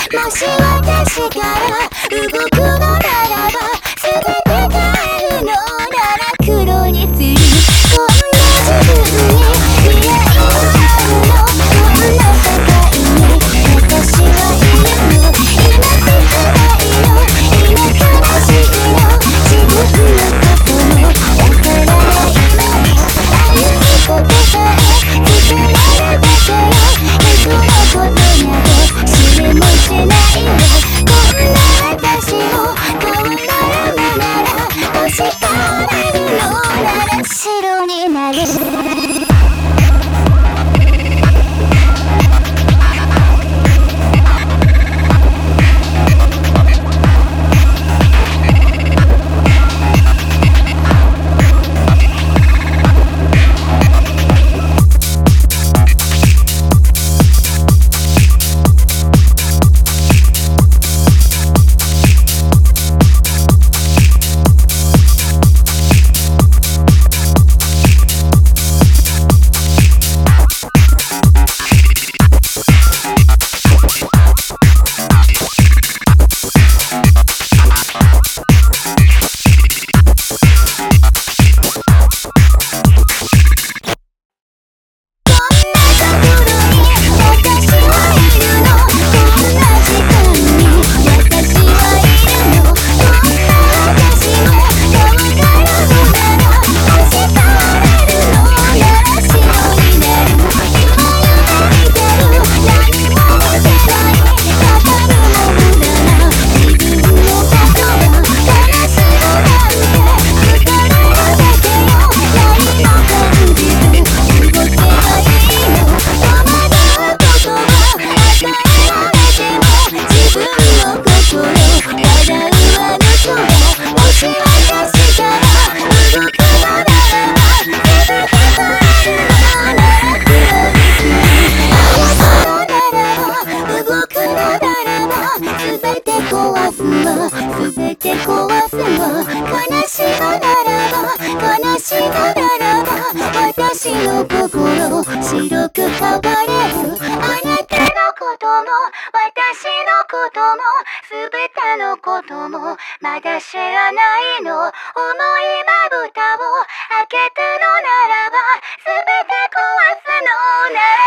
もし私から動くのならば全て変えるのなら黒にするこんな自分に未来はあるのこんな世界に私はいるの今切ないの今悲しいの自分のこともわからないまま歩くことさえつけられたけよ僕のことなど知りもしないわこんな私をこんな夢なら欲しがれるのなら白になる全て壊すわ悲しむならば悲しむならば私の心白く変われるあなたのことも私のことも全てのこともまだ知らないの重いまぶたを開けたのならば全て壊すのなら